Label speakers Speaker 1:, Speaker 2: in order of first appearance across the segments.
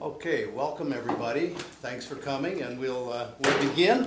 Speaker 1: Okay, welcome everybody. Thanks for coming, and we'll begin.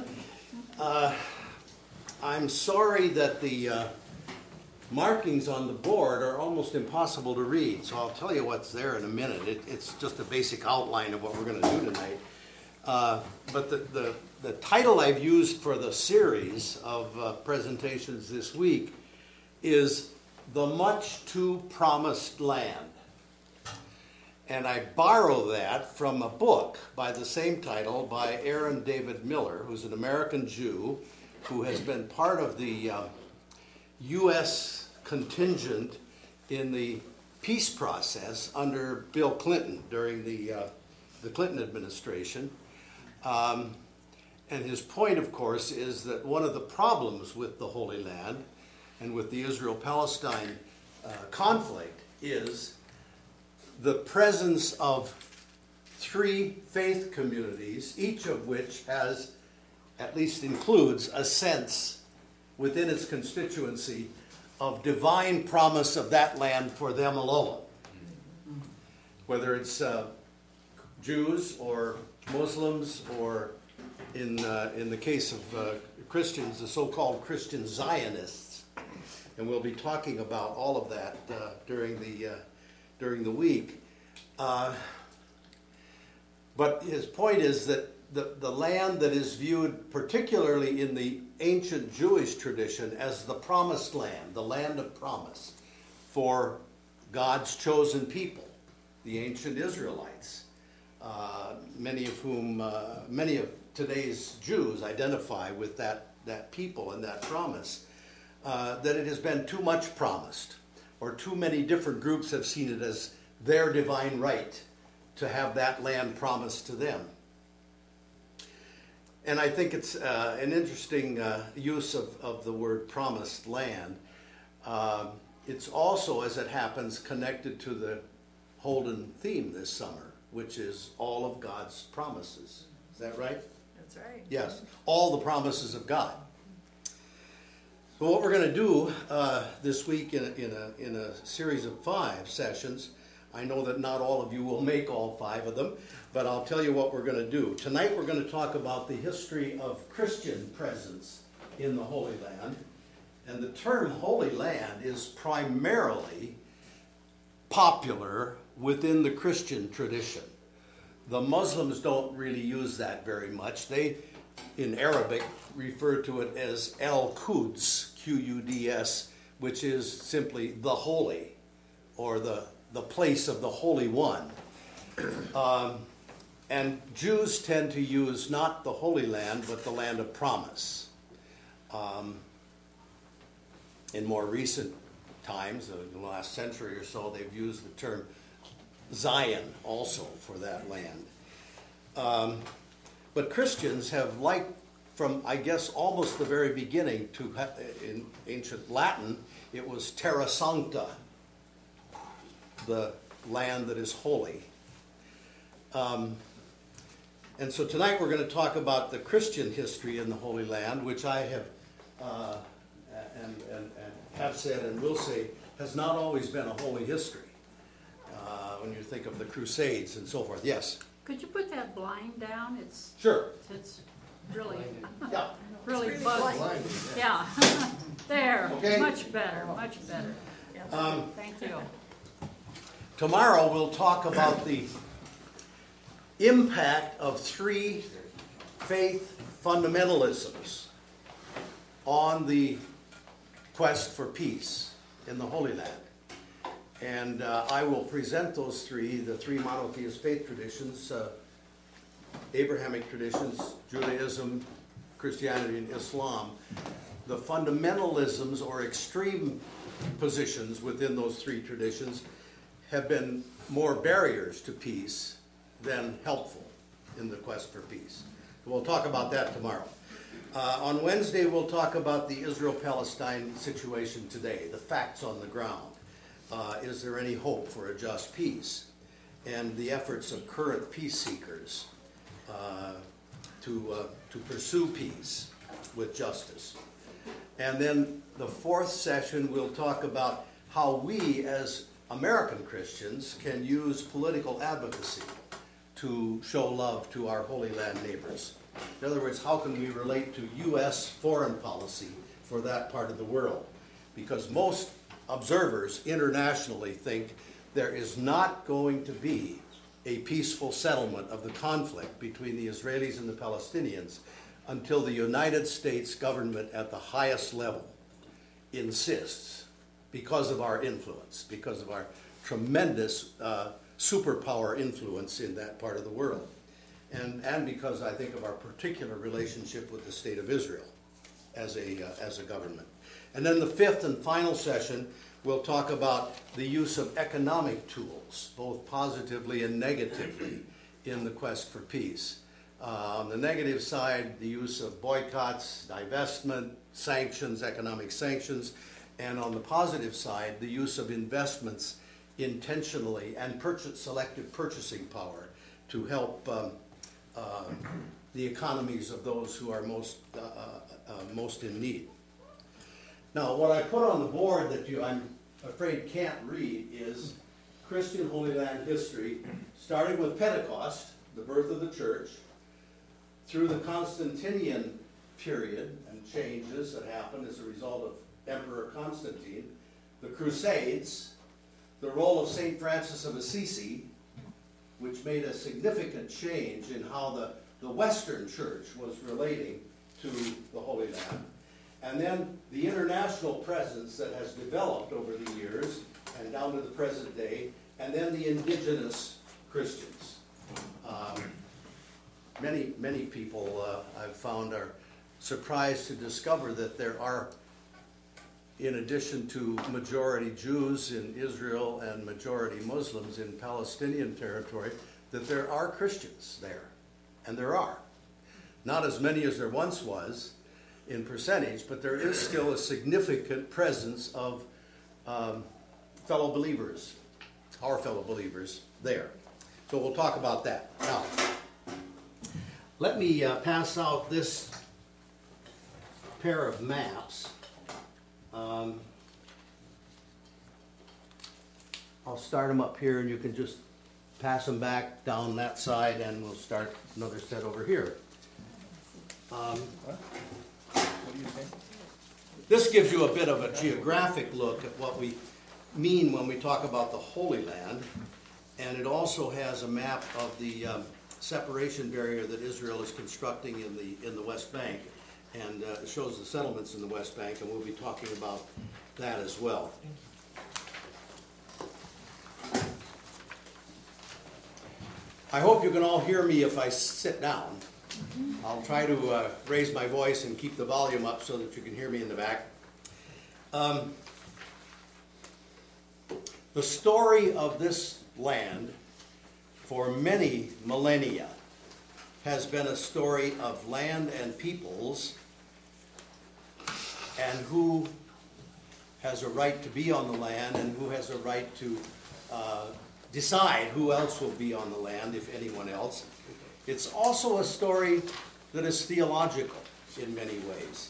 Speaker 1: I'm sorry that the markings on the board are almost impossible to read, so I'll tell you what's there in a minute. It's just a basic outline of what we're going to do tonight. But the title I've used for the series of presentations this week is The Much Too Promised Land. And I borrow that from a book by the same title by Aaron David Miller, who's an American Jew who has been part of the U.S. contingent in the peace process under Bill Clinton during the Clinton administration. And his point, of course, is that one of the problems with the Holy Land and with the Israel-Palestine conflict is the presence of three faith communities, each of which has, at least includes, a sense within its constituency of divine promise of that land for them alone. Whether it's Jews or Muslims, or in the case of Christians, the so-called Christian Zionists. And we'll be talking about all of that during the week. But his point is that the land that is viewed particularly in the ancient Jewish tradition as the promised land, the land of promise for God's chosen people, the ancient Israelites, many of today's Jews identify with that people and that promise, that it has been too much promised, or too many different groups have seen it as their divine right to have that land promised to them. And I think it's an interesting use of the word promised land. It's also, as it happens, connected to the Holden theme this summer, which is all of God's promises. Is that right?
Speaker 2: That's right.
Speaker 1: Yes, all the promises of God. So what we're going to do this week in a series of 5 sessions, I know that not all of you will make all 5 of them, but I'll tell you what we're going to do. Tonight we're going to talk about the history of Christian presence in the Holy Land. And the term Holy Land is primarily popular within the Christian tradition. The Muslims don't really use that very much. They, in Arabic, refer to it as Al-Quds, Q-U-D-S, which is simply the holy, or the place of the Holy One. And Jews tend to use not the Holy Land, but the land of promise. In more recent times, in the last century or so, they've used the term Zion also for that land. But Christians have liked, from, I guess, almost the very beginning, in ancient Latin, it was terra sancta, the land that is holy. And so tonight we're going to talk about the Christian history in the Holy Land, which I have and have said and will say has not always been a holy history. When you think of the Crusades and so forth. Yes?
Speaker 2: Could you put that blind down?
Speaker 1: Sure.
Speaker 2: It's really,
Speaker 1: Yeah.
Speaker 2: really bugging. Yeah. There.
Speaker 1: Okay.
Speaker 2: Much better. Much better. Yes. Thank you.
Speaker 1: Tomorrow we'll talk about the impact of 3 faith fundamentalisms on the quest for peace in the Holy Land. And I will present those the 3 monotheist faith traditions, Abrahamic traditions, Judaism, Christianity, and Islam. The fundamentalisms or extreme positions within those 3 traditions have been more barriers to peace than helpful in the quest for peace. We'll talk about that tomorrow. On Wednesday, we'll talk about the Israel-Palestine situation today, the facts on the ground. Is there any hope for a just peace? And the efforts of current peace seekers to pursue peace with justice. And then the 4th session, we'll talk about how we as American Christians can use political advocacy to show love to our Holy Land neighbors? In other words, how can we relate to U.S. foreign policy for that part of the world? Because most observers internationally think there is not going to be a peaceful settlement of the conflict between the Israelis and the Palestinians until the United States government at the highest level insists, because of our influence, because of our tremendous superpower influence in that part of the world, and because I think of our particular relationship with the State of Israel as a government. And then the fifth and final session, we'll talk about the use of economic tools, both positively and negatively, in the quest for peace. On the negative side, the use of boycotts, divestment, sanctions, economic sanctions, and on the positive side, the use of investments intentionally and selective purchasing power to help the economies of those who are most in need. Now, what I put on the board that I'm afraid can't read is Christian Holy Land history, starting with Pentecost, the birth of the church, through the Constantinian period and changes that happened as a result of Emperor Constantine, the Crusades, the role of St. Francis of Assisi, which made a significant change in how the Western Church was relating to the Holy Land, and then the international presence that has developed over the years and down to the present day, and then the indigenous Christians. Many people I've found are surprised to discover that there are, in addition to majority Jews in Israel and majority Muslims in Palestinian territory, that there are Christians there. And there are. Not as many as there once was in percentage, but there is still a significant presence of fellow believers, our fellow believers there. So we'll talk about that. Now, let me pass out this pair of maps. I'll start them up here, and you can just pass them back down that side, and we'll start another set over here.
Speaker 3: What do you think?
Speaker 1: This gives you a bit of a geographic look at what we mean when we talk about the Holy Land, and it also has a map of the separation barrier that Israel is constructing in the West Bank, and it shows the settlements in the West Bank, and we'll be talking about that as well. I hope you can all hear me if I sit down. I'll try to raise my voice and keep the volume up so that you can hear me in the back. The story of this land for many millennia has been a story of land and peoples and who has a right to be on the land and who has a right to decide who else will be on the land, if anyone else. It's also a story that is theological in many ways.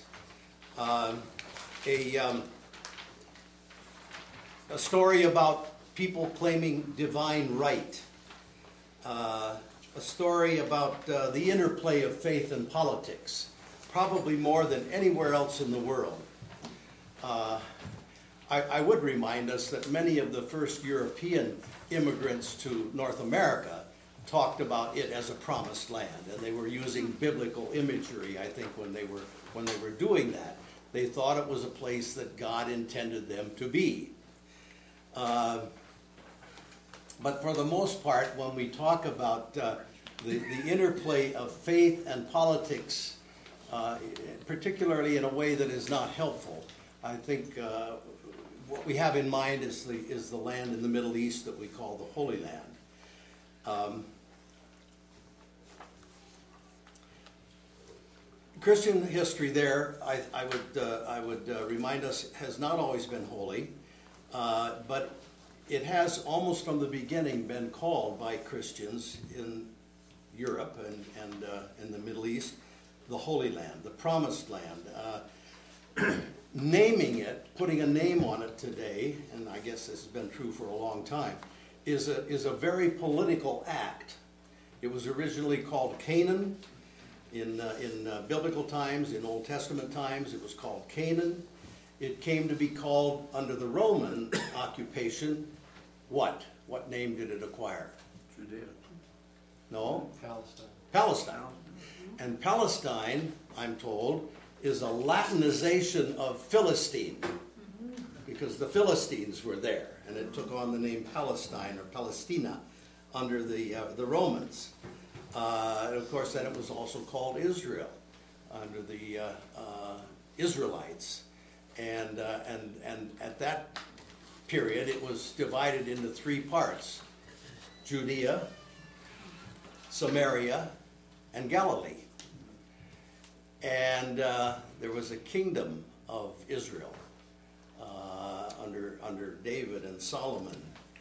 Speaker 1: A story about people claiming divine right. A story about the interplay of faith and politics, probably more than anywhere else in the world. I would remind us that many of the first European immigrants to North America talked about it as a promised land, and they were using biblical imagery, I think, when they were doing that. They thought it was a place that God intended them to be. But for the most part, when we talk about the interplay of faith and politics, particularly in a way that is not helpful, I think what we have in mind is the land in the Middle East that we call the Holy Land. Christian history there, I would remind us, has not always been holy, but it has almost from the beginning been called by Christians in Europe and in the Middle East the Holy Land, the Promised Land. Naming it, putting a name on it today, and I guess this has been true for a long time, is a very political act. It was originally called Canaan. In biblical times, in Old Testament times, it was called Canaan. It came to be called, under the Roman occupation, what? What name did it acquire?
Speaker 4: Judea.
Speaker 1: No?
Speaker 3: Palestine.
Speaker 1: Palestine. And Palestine, I'm told, is a Latinization of Philistine, because the Philistines were there, and it took on the name Palestine or Palestina under the Romans. And of course, then it was also called Israel under the Israelites. And at that period, it was divided into three parts: Judea, Samaria, and Galilee. And there was a kingdom of Israel under David and Solomon.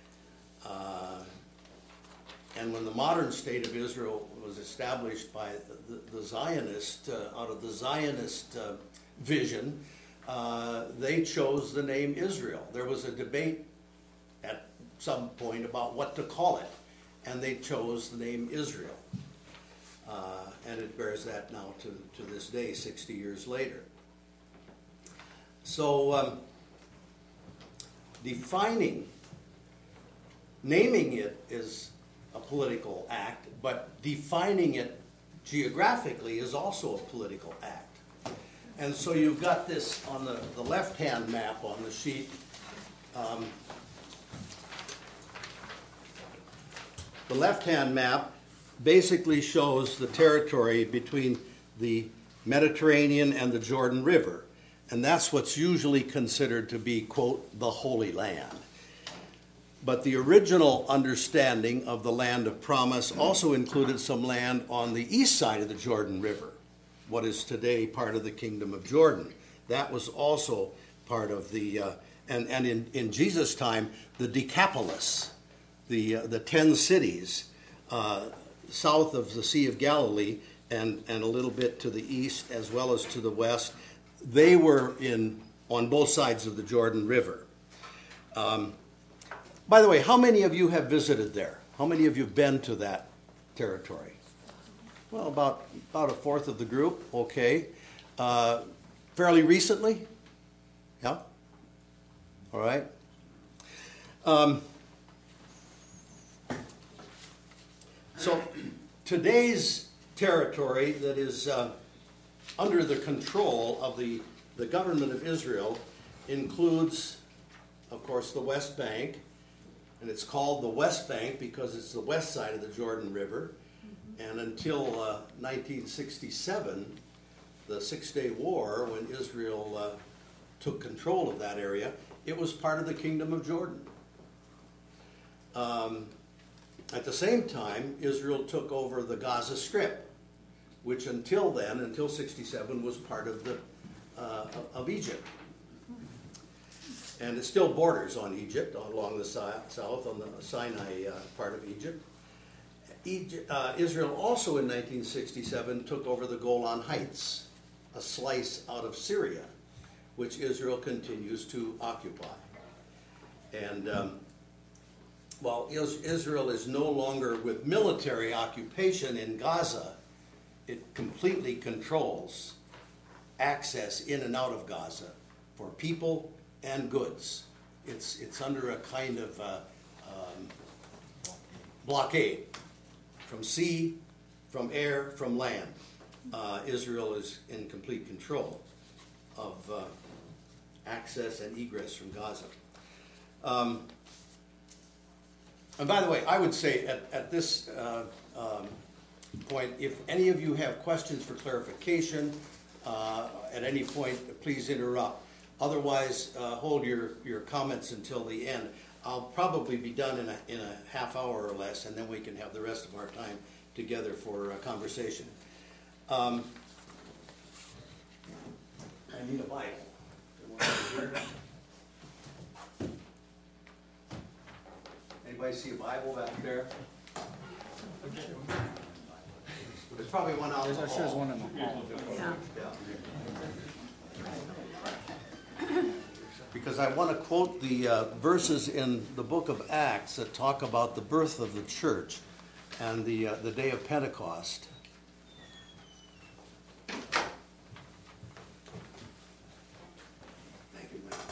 Speaker 1: And when the modern state of Israel was established by the Zionist, out of the Zionist vision, they chose the name Israel. There was a debate at some point about what to call it, and they chose the name Israel. And it bears that now to this day, 60 years later. So naming it is a political act, but defining it geographically is also a political act. And so you've got this on the left-hand map on the sheet. The left-hand map basically shows the territory between the Mediterranean and the Jordan River. And that's what's usually considered to be, quote, the Holy Land. But the original understanding of the land of promise also included some land on the east side of the Jordan River, what is today part of the Kingdom of Jordan. That was also part of the, and in Jesus' time, the Decapolis, the 10 cities south of the Sea of Galilee and a little bit to the east as well as to the west, they were on both sides of the Jordan River. By the way, how many of you have visited there? How many of you have been to that territory? Well, about a fourth of the group, okay. Fairly recently? Yeah? All right. So today's territory that is under the control of the government of Israel includes, of course, the West Bank, and it's called the West Bank because it's the west side of the Jordan River. And until 1967, the Six-Day War, when Israel took control of that area, it was part of the Kingdom of Jordan. At the same time, Israel took over the Gaza Strip, which until then, until 67, was part of Egypt. And it still borders on Egypt, along the south, on the Sinai part of Egypt. Israel also in 1967 took over the Golan Heights, a slice out of Syria, which Israel continues to occupy. And while Israel is no longer with military occupation in Gaza, it completely controls access in and out of Gaza for people and goods. It's under a kind of blockade from sea, from air, from land. Israel is in complete control of access and egress from Gaza. And by the way, I would say at this point, if any of you have questions for clarification at any point, please interrupt. Otherwise, hold your comments until the end. I'll probably be done in a half hour or less, and then we can have the rest of our time together for conversation. I need a Bible. Anybody see a Bible back there? There's probably one out in the hall.
Speaker 3: There's one in the hall.
Speaker 2: Yeah.
Speaker 1: Because I want to quote the verses in the book of Acts that talk about the birth of the church and the day of Pentecost. Thank you, Mike.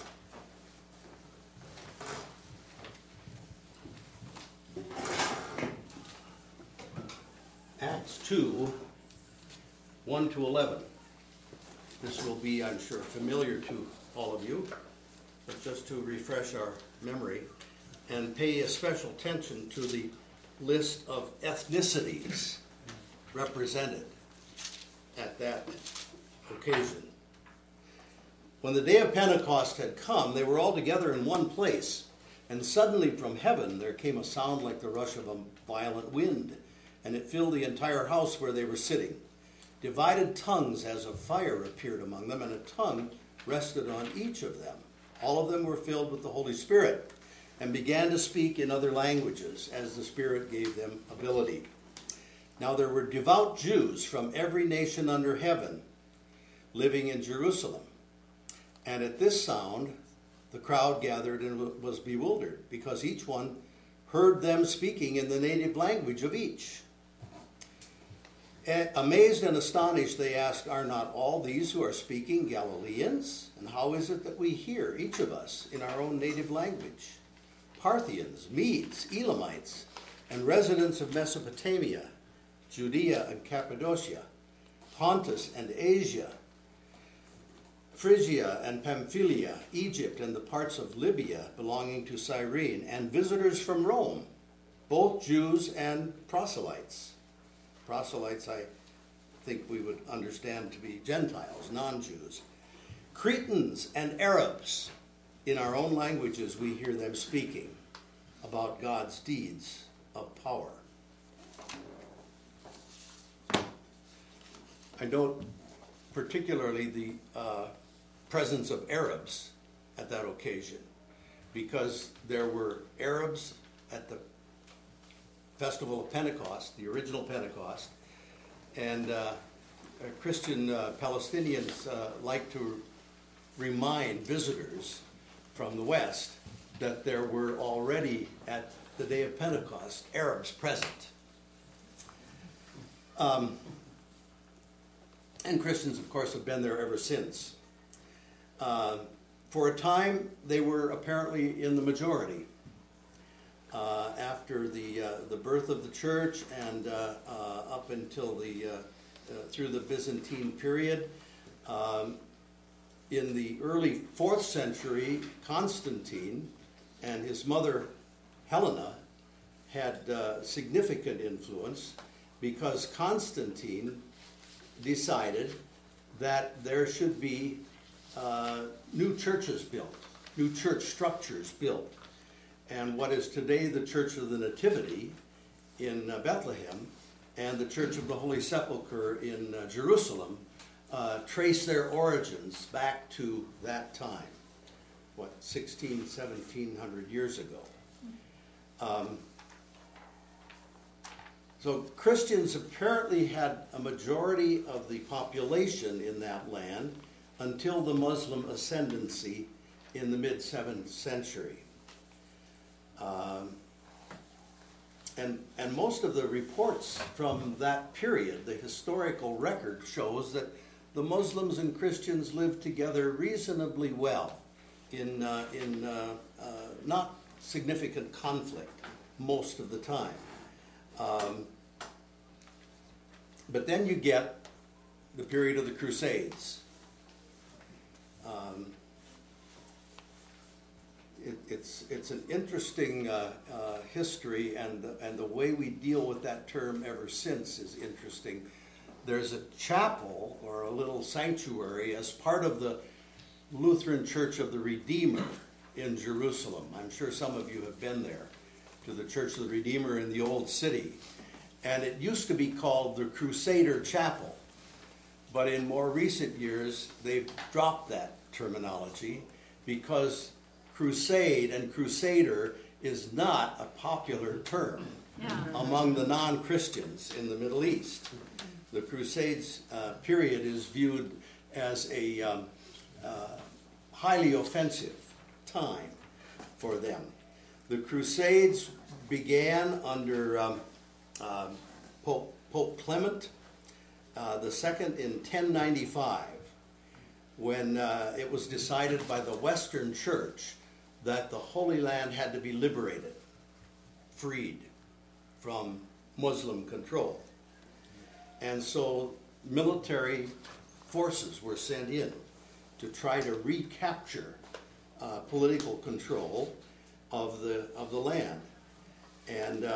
Speaker 1: Acts 2, 1 to 11. This will be, I'm sure, familiar to all of you, but just to refresh our memory and pay a special attention to the list of ethnicities represented at that occasion. When the day of Pentecost had come, they were all together in one place, and suddenly from heaven there came a sound like the rush of a violent wind, and it filled the entire house where they were sitting. Divided tongues as of fire appeared among them, and a tongue rested on each of them. All of them were filled with the Holy Spirit and began to speak in other languages as the Spirit gave them ability. Now there were devout Jews from every nation under heaven living in Jerusalem. And at this sound, the crowd gathered and was bewildered, because each one heard them speaking in the native language of each. Amazed and astonished, they asked, "Are not all these who are speaking Galileans? And how is it that we hear, each of us, in our own native language? Parthians, Medes, Elamites, and residents of Mesopotamia, Judea and Cappadocia, Pontus and Asia, Phrygia and Pamphylia, Egypt and the parts of Libya belonging to Cyrene, and visitors from Rome, both Jews and proselytes." Proselytes, I think we would understand to be Gentiles, non-Jews. "Cretans and Arabs, in our own languages we hear them speaking about God's deeds of power." I note particularly the presence of Arabs at that occasion, because there were Arabs at the Festival of Pentecost, the original Pentecost, and Christian Palestinians like to remind visitors from the West that there were already at the day of Pentecost Arabs present. And Christians, of course, have been there ever since. For a time, they were apparently in the majority. After the birth of the church and up until through the Byzantine period, in the early 4th century, Constantine and his mother Helena had significant influence, because Constantine decided that there should be new churches built, new church structures built. And what is today the Church of the Nativity in Bethlehem and the Church of the Holy Sepulchre in Jerusalem trace their origins back to that time, 1700 years ago. So Christians apparently had a majority of the population in that land until the Muslim ascendancy in the mid-7th century. And most of the reports from that period, the historical record, shows that the Muslims and Christians lived together reasonably well in not significant conflict most of the time. But then you get the period of the Crusades. It's an interesting history, and the way we deal with that term ever since is interesting. There's a chapel or a little sanctuary as part of the Lutheran Church of the Redeemer in Jerusalem. I'm sure some of you have been there, to the Church of the Redeemer in the Old City. And it used to be called the Crusader Chapel. But in more recent years, they've dropped that terminology, because crusade and crusader is not a popular term among the non-Christians in the Middle East. The Crusades period is viewed as a highly offensive time for them. The Crusades began under Pope Clement the second in 1095, when it was decided by the Western Church that the Holy Land had to be liberated, freed from Muslim control. And so military forces were sent in to try to recapture political control of the land. And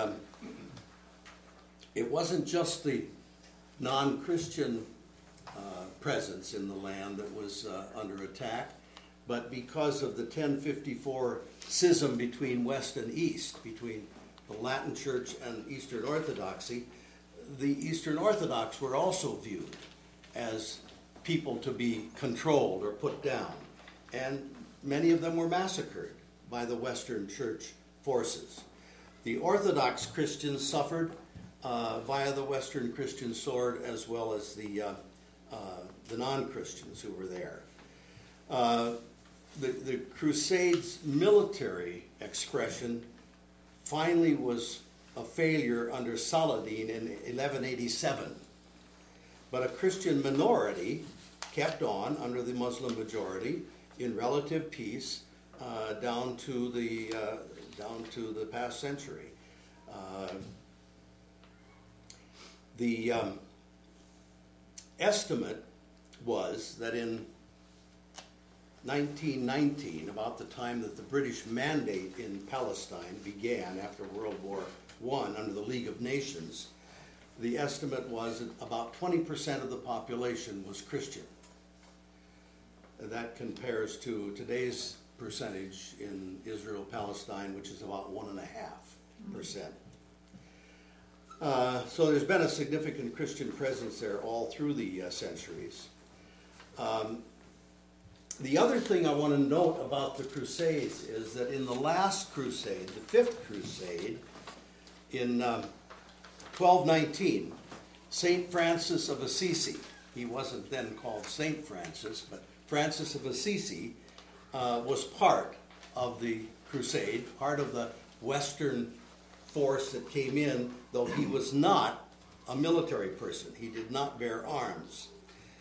Speaker 1: it wasn't just the non-Christian presence in the land that was under attack, but because of the 1054 schism between West and East, between the Latin Church and Eastern Orthodoxy, the Eastern Orthodox were also viewed as people to be controlled or put down. And many of them were massacred by the Western Church forces. The Orthodox Christians suffered via the Western Christian sword, as well as the non-Christians who were there. The Crusades' military expression finally was a failure under Saladin in 1187. But a Christian minority kept on under the Muslim majority in relative peace down to the past century. The estimate was that in 1919, about the time that the British Mandate in Palestine began after World War I under the League of Nations, the estimate was that about 20% of the population was Christian. And that compares to today's percentage in Israel, Palestine, which is about 1.5%. So there's been a significant Christian presence there all through the centuries. The other thing I want to note about the Crusades is that in the last crusade, the Fifth Crusade, in 1219, St. Francis of Assisi, he wasn't then called St. Francis, but Francis of Assisi was part of the crusade, part of the Western force that came in, though he was not a military person. He did not bear arms.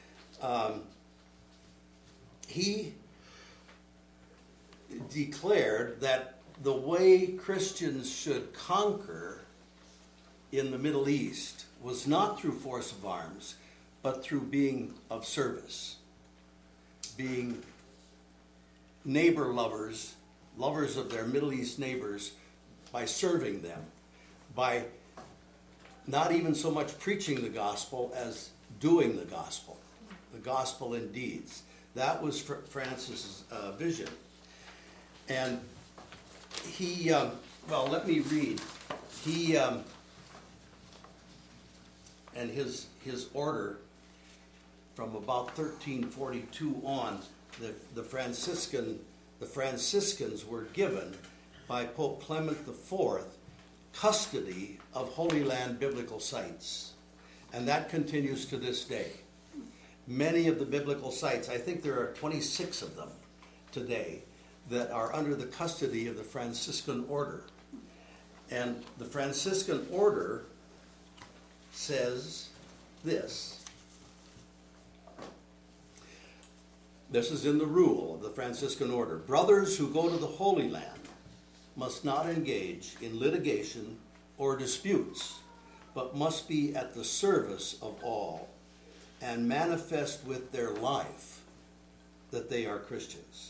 Speaker 1: He declared that the way Christians should conquer in the Middle East was not through force of arms, but through being of service, being neighbor lovers, lovers of their Middle East neighbors, by serving them, by not even so much preaching the gospel as doing the gospel in deeds. That was Francis's vision. And he, well, let me read. He, and his order from about 1342 on, the Franciscans were given by Pope Clement IV custody of Holy Land biblical sites. And that continues to this day. Many of the biblical sites, I think there are 26 of them today, that are under the custody of the Franciscan order. And the Franciscan order says this. This is in the rule of the Franciscan order. Brothers who go to the Holy Land must not engage in litigation or disputes, but must be at the service of all and manifest with their life that they are Christians.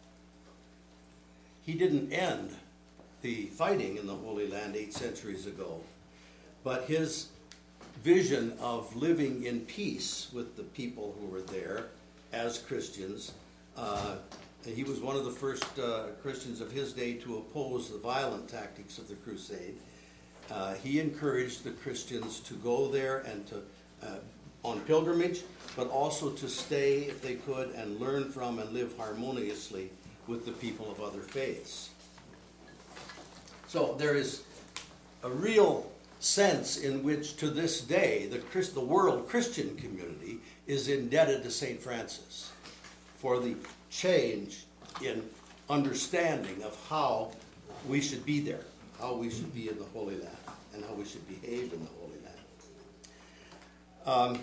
Speaker 1: He didn't end the fighting in the Holy Land 8 centuries ago, but his vision of living in peace with the people who were there as Christians, he was one of the first Christians of his day to oppose the violent tactics of the crusade. He encouraged the Christians to go there and to on pilgrimage, but also to stay, if they could, and learn from and live harmoniously with the people of other faiths. So there is a real sense in which, to this day, the world Christian community is indebted to St. Francis for the change in understanding of how we should be there, how we should be in the Holy Land. and how we should behave in the Holy Land.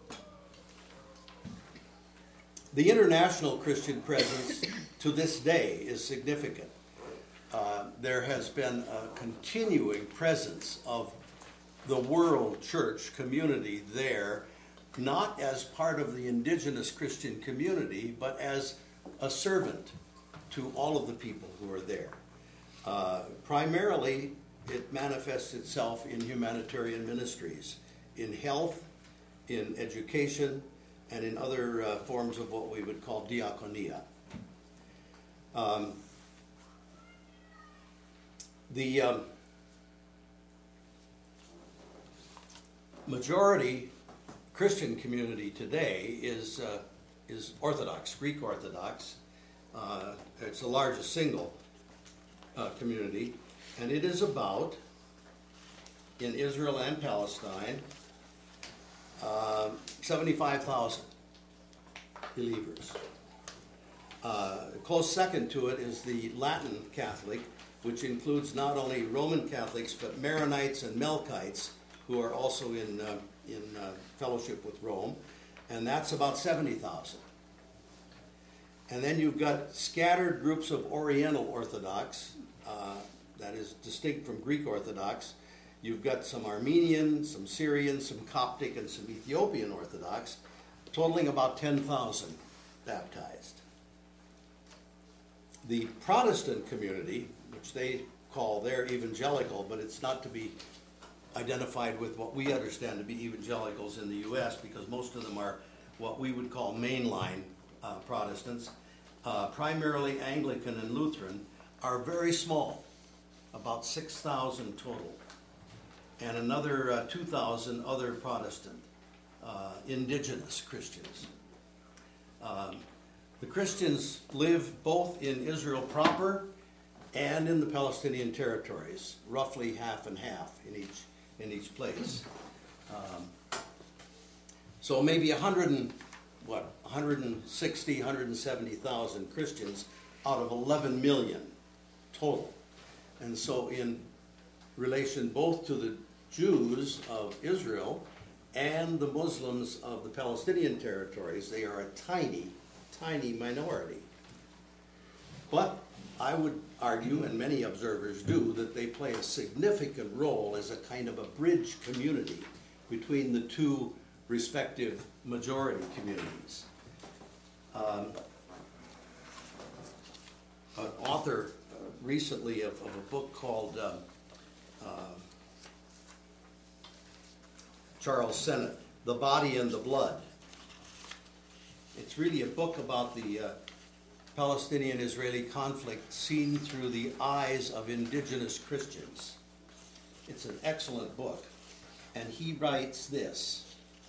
Speaker 1: The international Christian presence to this day is significant. There has been a continuing presence of the world church community there, not as part of the indigenous Christian community, but as a servant to all of the people who are there. Primarily, it manifests itself in humanitarian ministries, in health, in education, and in other forms of what we would call diaconia. The majority Christian community today is Orthodox, Greek Orthodox. It's the largest single community, and it is about, in Israel and Palestine, 75,000 believers. A close second to it is the Latin Catholic, which includes not only Roman Catholics but Maronites and Melkites, who are also in fellowship with Rome, and that's about 70,000. And then you've got scattered groups of Oriental Orthodox, that is distinct from Greek Orthodox. You've got some Armenian, some Syrian, some Coptic, and some Ethiopian Orthodox, totaling about 10,000 baptized. The Protestant community, which they call their evangelical, but it's not to be identified with what we understand to be evangelicals in the U.S., because most of them are what we would call mainline Protestants, primarily Anglican and Lutheran, are very small, about 6,000 total, and another 2,000 other Protestant, indigenous Christians. The Christians live both in Israel proper and in the Palestinian territories, roughly half and half in each place. So maybe 160, 170,000 Christians out of 11 million total. And so in relation both to the Jews of Israel and the Muslims of the Palestinian territories, they are a tiny, tiny minority. But I would argue, and many observers do, that they play a significant role as a kind of a bridge community between the two respective majority communities. An author recently of a book called Charles Sennett, The Body and the Blood. It's really a book about the Palestinian-Israeli conflict seen through the eyes of indigenous Christians. It's an excellent book, and he writes this.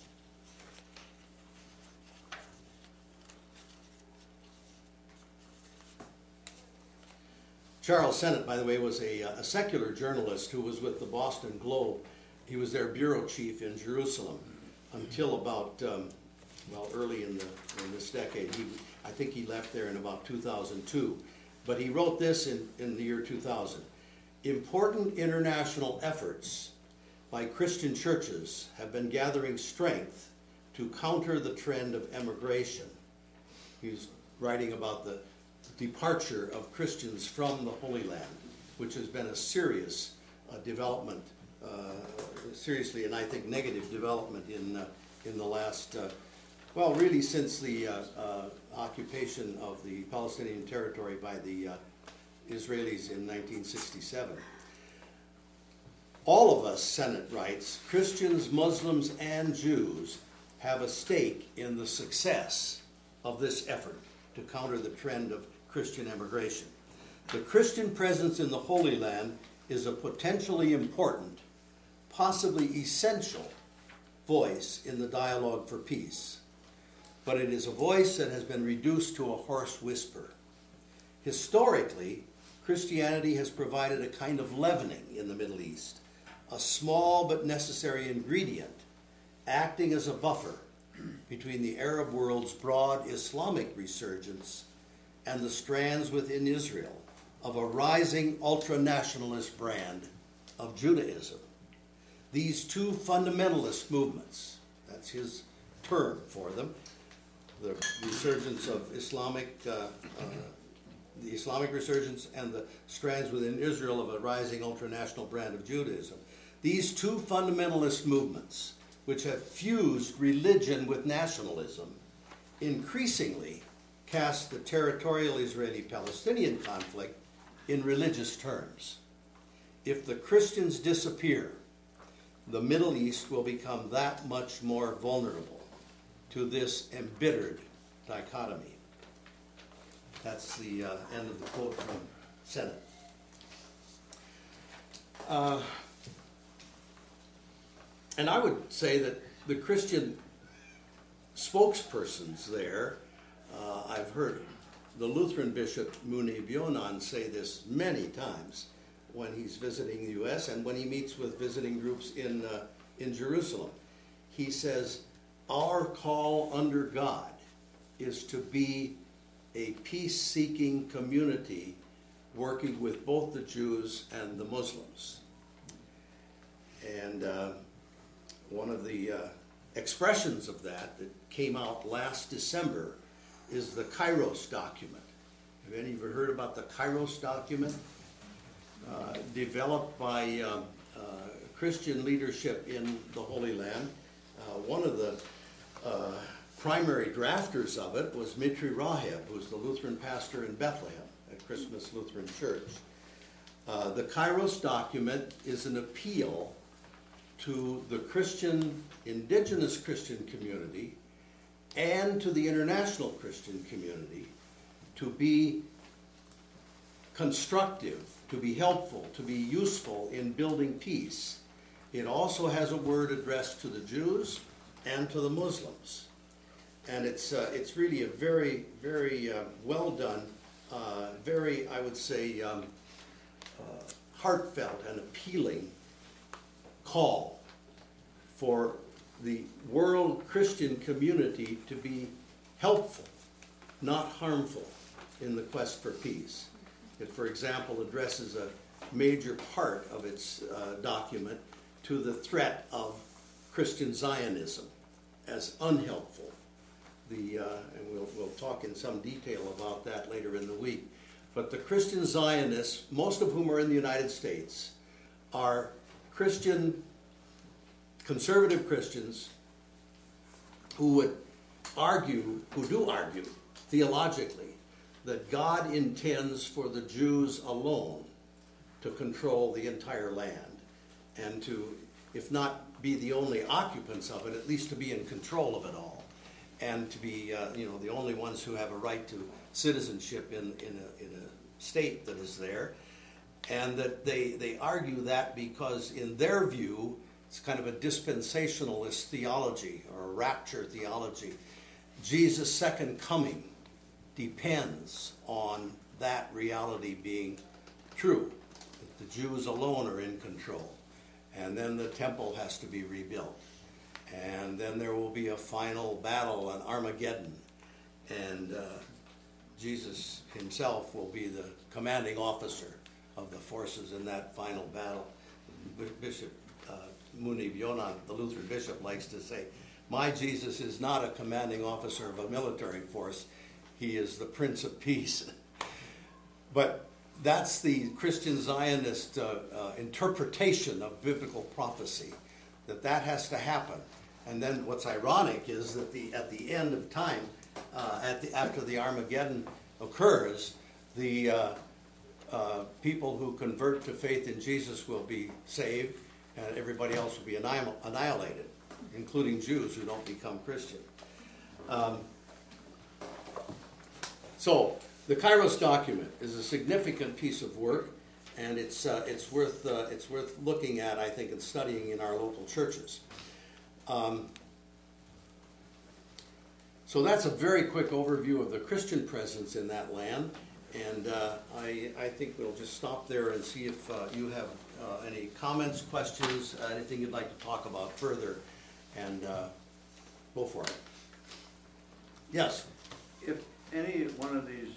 Speaker 1: Charles Sennett, by the way, was a secular journalist who was with the Boston Globe. He was their bureau chief in Jerusalem until about, early in this decade. I think he left there in about 2002. But he wrote this in the year 2000. Important international efforts by Christian churches have been gathering strength to counter the trend of emigration. He's writing about the departure of Christians from the Holy Land, which has been a serious development, seriously, and I think negative development in the last, really since the occupation of the Palestinian territory by the Israelis in 1967. All of us, Sennett writes, Christians, Muslims, and Jews have a stake in the success of this effort to counter the trend of Christian emigration. The Christian presence in the Holy Land is a potentially important, possibly essential voice in the dialogue for peace. But it is a voice that has been reduced to a hoarse whisper. Historically, Christianity has provided a kind of leavening in the Middle East, a small but necessary ingredient, acting as a buffer between the Arab world's broad Islamic resurgence and the strands within Israel of a rising ultra-nationalist brand of Judaism. these two fundamentalist movements, that's his term for them, the resurgence of the Islamic resurgence and the strands within Israel of a rising ultranational brand of Judaism. These two fundamentalist movements, which have fused religion with nationalism, increasingly cast the territorial Israeli-Palestinian conflict in religious terms. If the Christians disappear, the Middle East will become that much more vulnerable to this embittered dichotomy. That's the end of the quote from Senate. And I would say that the Christian spokespersons there, I've heard the Lutheran Bishop Munib Yonan say this many times when he's visiting the U.S. and when he meets with visiting groups in Jerusalem. He says, our call under God is to be a peace-seeking community working with both the Jews and the Muslims. And one of the expressions of that came out last December is the Kairos document. Have any of you heard about the Kairos document? Developed by Christian leadership in the Holy Land. One of the primary drafters of it was Mitri Raheb, who's the Lutheran pastor in Bethlehem at Christmas Lutheran Church. The Kairos document is an appeal to the Christian, indigenous Christian community and to the international Christian community to be constructive, to be helpful, to be useful in building peace. It also has a word addressed to the Jews and to the Muslims. And it's really a very, very well done, very, I would say, heartfelt and appealing call for the world Christian community to be helpful, not harmful, in the quest for peace. It, for example, addresses a major part of its document to the threat of Christian Zionism as unhelpful. And we'll talk in some detail about that later in the week. But the Christian Zionists, most of whom are in the United States, are Christian, conservative Christians who would argue, who do argue theologically, that God intends for the Jews alone to control the entire land and to, if not be the only occupants of it, at least to be in control of it all, and to be the only ones who have a right to citizenship in a state that is there. And that they argue that because in their view, it's kind of a dispensationalist theology or a rapture theology. Jesus' second coming depends on that reality being true, that the Jews alone are in control. And then the temple has to be rebuilt. And then there will be a final battle on Armageddon. And Jesus himself will be the commanding officer of the forces in that final battle. Bishop Munib Yonan, the Lutheran bishop, likes to say, my Jesus is not a commanding officer of a military force. He is the Prince of Peace. But that's the Christian Zionist interpretation of biblical prophecy, that has to happen. And then what's ironic is that at the end of time, after the Armageddon occurs, the people who convert to faith in Jesus will be saved, and everybody else will be annihilated, including Jews who don't become Christian. So the Kairos document is a significant piece of work, and it's worth looking at, I think, and studying in our local churches. So that's a very quick overview of the Christian presence in that land, and I think we'll just stop there and see if you have any comments, questions, anything you'd like to talk about further, and go for it. Yes?
Speaker 4: If any one of these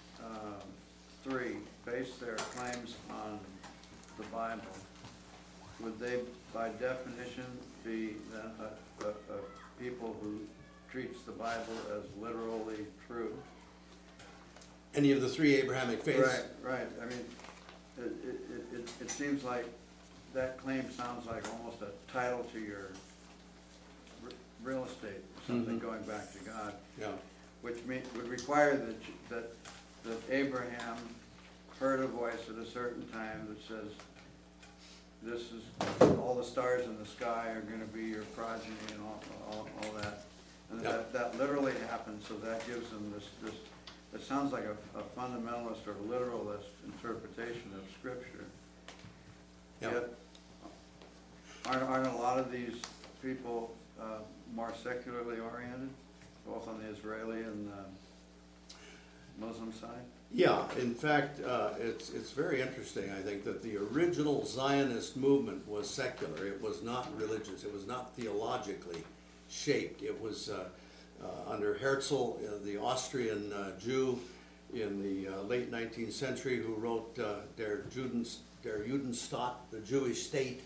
Speaker 4: three base their claims on the Bible, would they by definition be then a people who treats the Bible as literally true?
Speaker 1: Any of the three Abrahamic faiths?
Speaker 4: Right. I mean, it seems like that claim sounds like almost a title to your real estate, something going back to God.
Speaker 1: Yeah.
Speaker 4: Which would require that Abraham heard a voice at a certain time that says, this is, all the stars in the sky are gonna be your progeny and all that. And that literally happened, so that gives them this, it sounds like a fundamentalist or literalist interpretation of Scripture.
Speaker 1: Yeah.
Speaker 4: Yet, aren't a lot of these people more secularly oriented, both on the Israeli and Muslim side?
Speaker 1: Yeah, in fact, it's very interesting, I think, that the original Zionist movement was secular. It was not religious. It was not theologically shaped. It was under Herzl, the Austrian Jew in the late 19th century, who wrote Der Judenstaat, the Jewish state.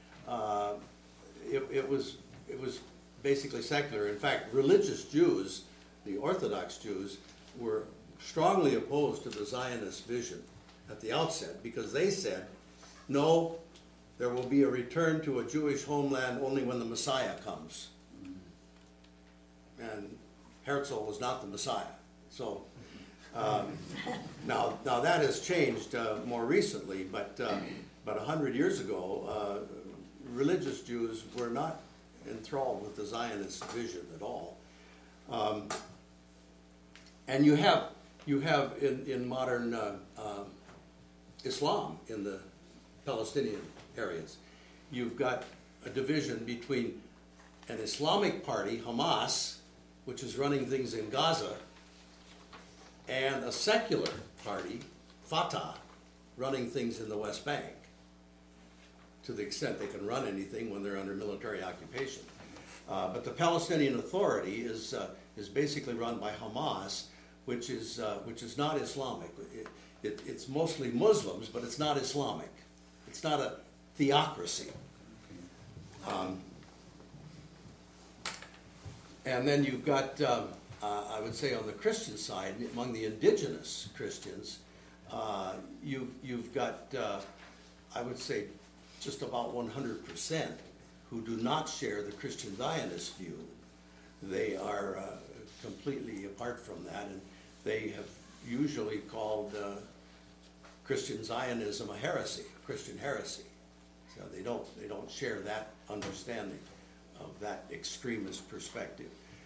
Speaker 1: It was basically secular. In fact, religious Jews, the Orthodox Jews, were strongly opposed to the Zionist vision at the outset, because they said, no, there will be a return to a Jewish homeland only when the Messiah comes. And Herzl was not the Messiah. So now that has changed more recently, but 100 years ago, religious Jews were not enthralled with the Zionist vision at all. And you have in modern Islam in the Palestinian areas, you've got a division between an Islamic party, Hamas, which is running things in Gaza, and a secular party, Fatah, running things in the West Bank, to the extent they can run anything when they're under military occupation. But the Palestinian Authority is basically run by Hamas, which is not Islamic. It's mostly Muslims, but it's not Islamic. It's not a theocracy. And then you've got, I would say on the Christian side, among the indigenous Christians, you've got, I would say, just about 100% who do not share the Christian Zionist view. They are completely apart from that, and they have usually called Christian Zionism a heresy, a Christian heresy. So they don't share that understanding of that extremist perspective.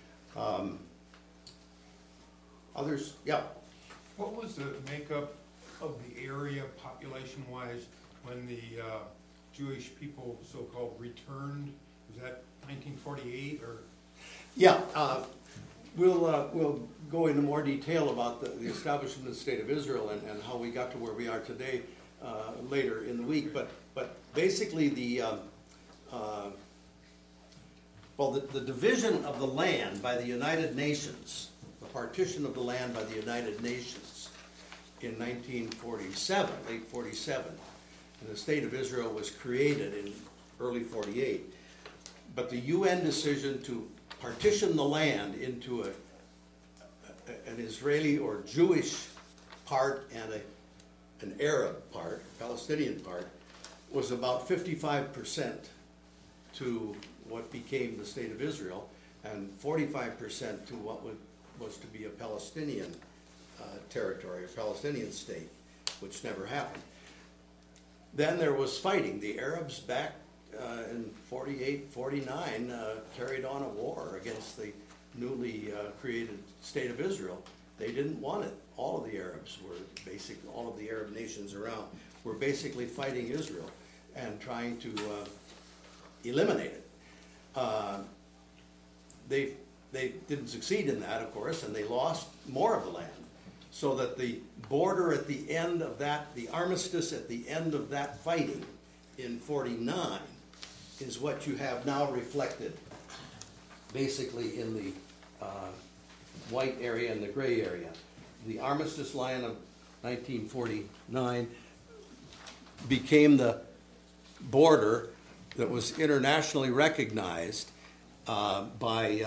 Speaker 1: Others, yeah.
Speaker 5: What was the makeup of the area population-wise when the Jewish people so-called returned? Was that 1948 or?
Speaker 1: Yeah, we'll go into more detail about the establishment of the State of Israel and how we got to where we are today later in the week. But basically the division of the land by the United Nations, the partition of the land by the United Nations in 1947, late 47, and the State of Israel was created in early 48. But the UN decision to partition the land into an Israeli or Jewish part and an Arab part, Palestinian part, was about 55% to what became the State of Israel, and 45% to what was to be a Palestinian territory, a Palestinian state, which never happened. Then there was fighting. The Arabs back in 48, 49 carried on a war against the newly created State of Israel. They didn't want it. All of the Arabs were all of the Arab nations around were basically fighting Israel and trying to eliminate it. They didn't succeed in that, of course, and they lost more of the land. So that the border at the end of that, the armistice at the end of that fighting in 49 is what you have now reflected basically in the white area and the gray area. The armistice line of 1949 became the border that was internationally recognized by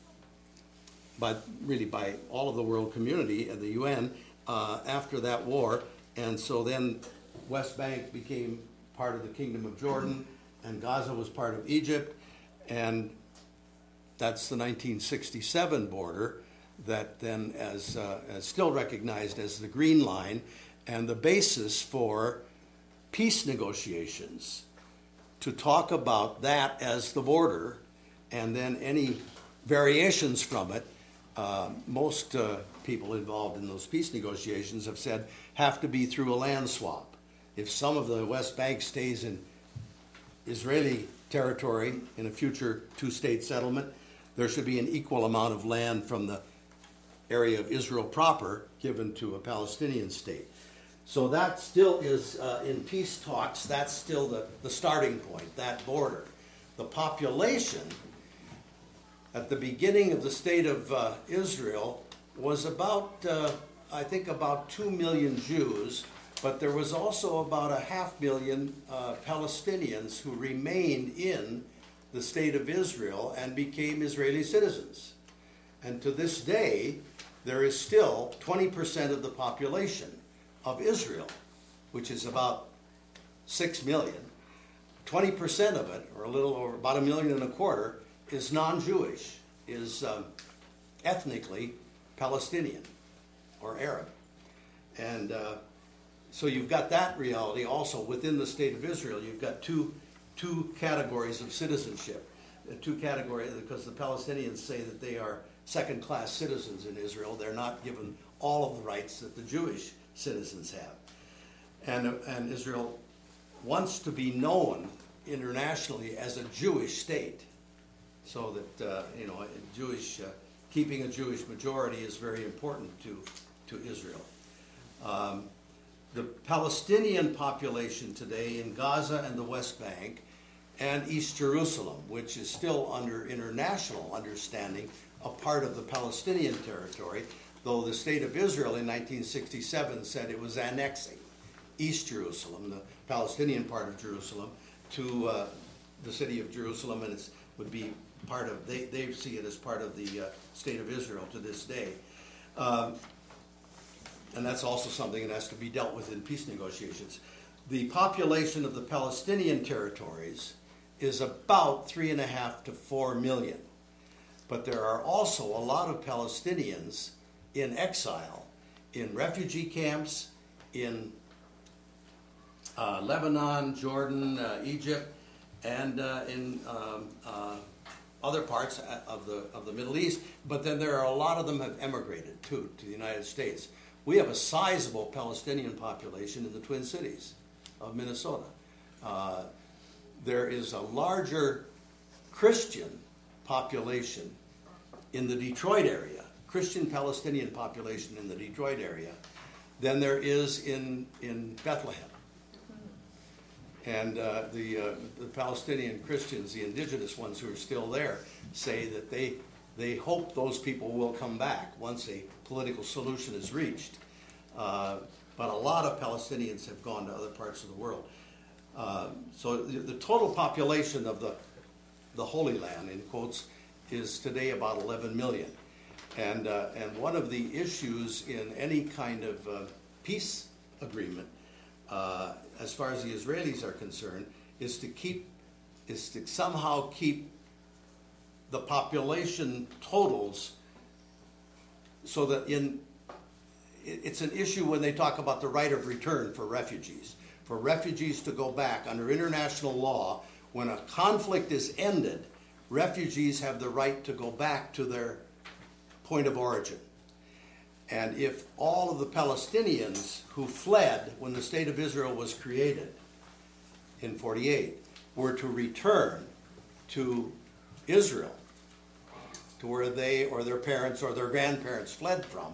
Speaker 1: all of the world community and the UN after that war. And so then West Bank became part of the Kingdom of Jordan, and Gaza was part of Egypt, and that's the 1967 border that then as still recognized as the Green Line, and the basis for peace negotiations to talk about that as the border, and then any variations from it. Most people involved in those peace negotiations have said have to be through a land swap. If some of the West Bank stays in Israeli territory in a future two-state settlement, there should be an equal amount of land from the area of Israel proper given to a Palestinian state. So that still is, in peace talks, that's still the starting point, that border. The population at the beginning of the state of Israel was about, I think about 2 million Jews, but there was also about 500,000 Palestinians who remained in the state of Israel and became Israeli citizens. And to this day, there is still 20% of the population of Israel, which is about 6 million. 20% of it, or a little over, about 1.25 million, is non-Jewish, is ethnically Palestinian or Arab. And so you've got that reality also within the state of Israel. You've got two categories of citizenship. Two categories, because the Palestinians say that they are second-class citizens in Israel. They're not given all of the rights that the Jewish citizens have. And Israel wants to be known internationally as a Jewish state, so that keeping a Jewish majority is very important to Israel. The Palestinian population today in Gaza and the West Bank and East Jerusalem, which is still under international understanding a part of the Palestinian territory, though the state of Israel in 1967 said it was annexing East Jerusalem, the Palestinian part of Jerusalem, to the city of Jerusalem, and it would be part of, they see it as part of the state of Israel to this day. And that's also something that has to be dealt with in peace negotiations. The population of the Palestinian territories is about 3.5 to 4 million. But there are also a lot of Palestinians in exile, in refugee camps, in Lebanon, Jordan, Egypt, and in other parts of the Middle East. But then there are a lot of them have emigrated too to the United States. We have a sizable Palestinian population in the Twin Cities of Minnesota. There is a larger Christian population in the Detroit area, Christian Palestinian population in the Detroit area, than there is in Bethlehem. And the Palestinian Christians, the indigenous ones who are still there, say that they hope those people will come back once a political solution is reached. But a lot of Palestinians have gone to other parts of the world. So the total population of the Holy Land, in quotes, is today about 11 million. And one of the issues in any kind of peace agreement, as far as the Israelis are concerned, is to somehow keep the population totals so that it's an issue when they talk about the right of return for refugees. For refugees to go back under international law, when a conflict is ended, refugees have the right to go back to their point of origin. And if all of the Palestinians who fled when the State of Israel was created in 1948 were to return to Israel, to where they or their parents or their grandparents fled from,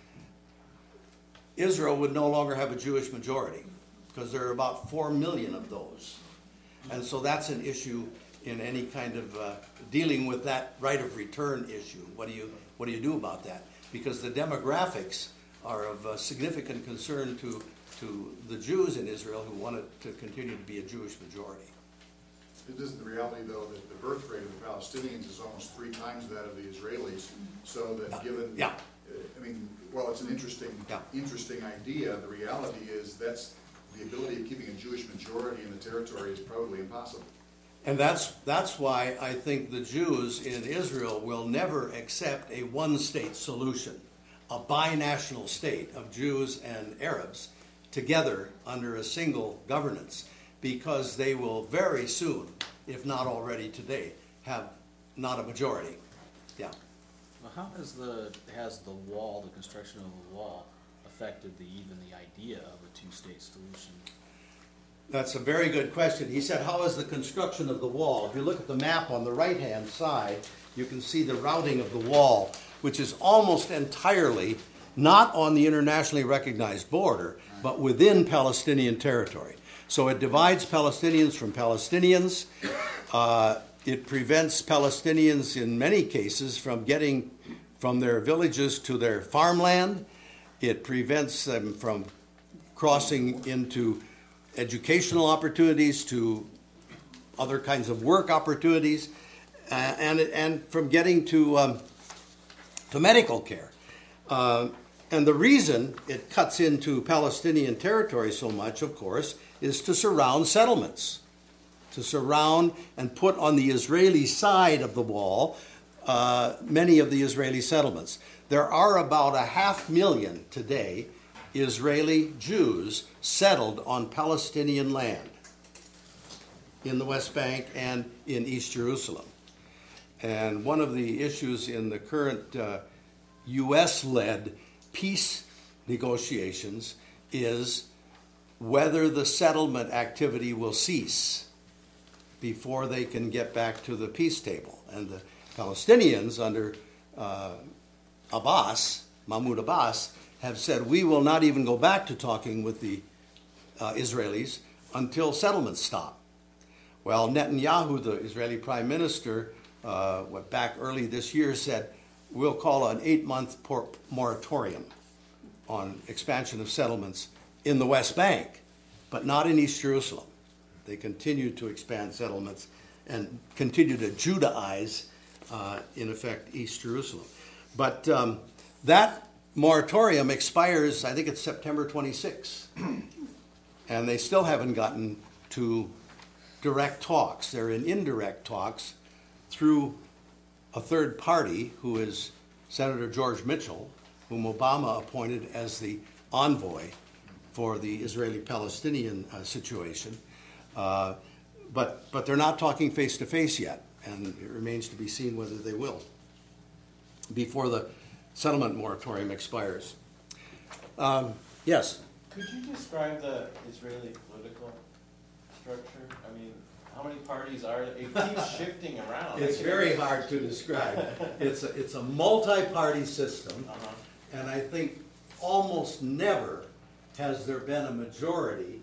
Speaker 1: Israel would no longer have a Jewish majority, because there are about 4 million of those. And so that's an issue in any kind of dealing with that right of return issue. What do you do about that? Because the demographics are of significant concern to to the Jews in Israel who want it to continue to be a Jewish majority.
Speaker 6: It isn't the reality, though, that the birth rate of the Palestinians is almost 3 times that of the Israelis, so that given,
Speaker 1: Yeah.
Speaker 6: I mean, while it's an interesting idea, the reality is that's the ability of keeping a Jewish majority in the territory is probably impossible.
Speaker 1: And that's why I think the Jews in Israel will never accept a one-state solution, a binational state of Jews and Arabs together under a single governance, because they will very soon, if not already today, have not a majority. Yeah.
Speaker 3: Well, how has the wall, the construction of the wall, affected even the idea of a two-state solution?
Speaker 1: That's a very good question. He said, how is the construction of the wall? If you look at the map on the right-hand side, you can see the routing of the wall, which is almost entirely not on the internationally recognized border, but within Palestinian territory. So it divides Palestinians from Palestinians. It prevents Palestinians, in many cases, from getting from their villages to their farmland. It prevents them from crossing into educational opportunities, to other kinds of work opportunities, and from getting to medical care. And the reason it cuts into Palestinian territory so much, of course, is to surround settlements, to surround and put on the Israeli side of the wall many of the Israeli settlements. There are about 500,000 today Israeli Jews settled on Palestinian land in the West Bank and in East Jerusalem. And one of the issues in the current U.S.-led peace negotiations is whether the settlement activity will cease before they can get back to the peace table. And the Palestinians under Mahmoud Abbas, have said, we will not even go back to talking with the Israelis until settlements stop. Well, Netanyahu, the Israeli prime minister, back early this year said, we'll call an 8-month moratorium on expansion of settlements in the West Bank, but not in East Jerusalem. They continue to expand settlements and continue to Judaize, in effect, East Jerusalem. But that moratorium expires, I think it's September 26, and they still haven't gotten to direct talks. They're in indirect talks through a third party, who is Senator George Mitchell, whom Obama appointed as the envoy for the Israeli-Palestinian situation. But they're not talking face-to-face yet, and it remains to be seen whether they will before the settlement moratorium expires. Yes?
Speaker 7: Could you describe the Israeli political structure? I mean, how many parties are there? It keeps shifting around.
Speaker 1: It's very hard to describe. It's a multi-party system, and I think almost never has there been a majority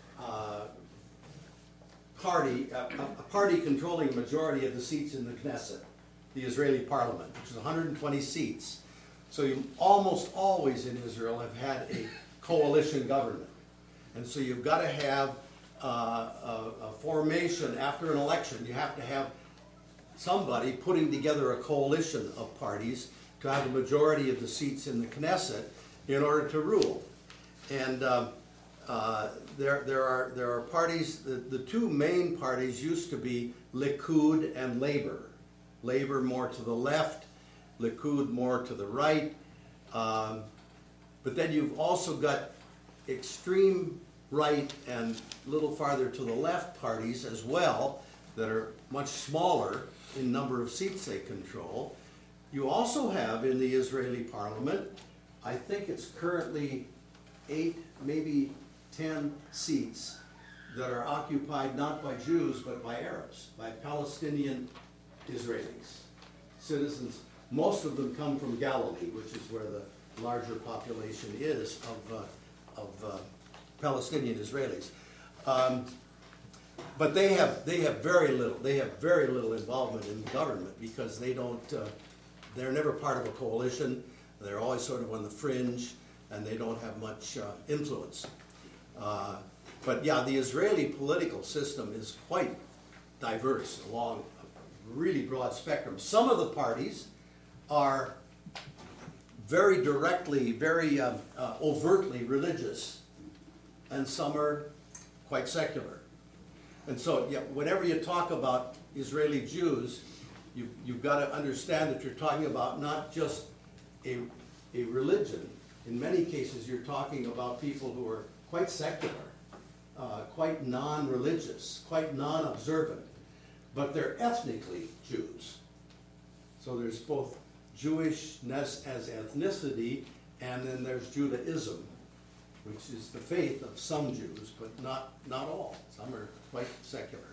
Speaker 1: party, a party controlling a majority of the seats in the Knesset, the Israeli parliament, which is 120 seats. So you almost always in Israel have had a coalition government. And so you've got to have a formation after an election. You have to have somebody putting together a coalition of parties to have a majority of the seats in the Knesset in order to rule. And there are parties. The two main parties used to be Likud and Labor. Labor more to the left, Likud more to the right. But then you've also got extreme right and a little farther to the left parties as well that are much smaller in number of seats they control. You also have in the Israeli parliament, I think it's currently 8, maybe 10 seats that are occupied not by Jews but by Arabs, by Palestinian Israelis, citizens. Most of them come from Galilee, which is where the larger population is of Palestinian Israelis. But they have very little. They have very little involvement in the government because they don't. They're never part of a coalition. They're always sort of on the fringe, and they don't have much influence. But yeah, the Israeli political system is quite diverse along a really broad spectrum. Some of the parties are very directly, very overtly religious, and some are quite secular. And so, yeah, whenever you talk about Israeli Jews, you've got to understand that you're talking about not just a religion. In many cases, you're talking about people who are quite secular, quite non-religious, quite non-observant, but they're ethnically Jews. So there's both Jewishness as ethnicity, and then there's Judaism, which is the faith of some Jews, but not all. Some are quite secular.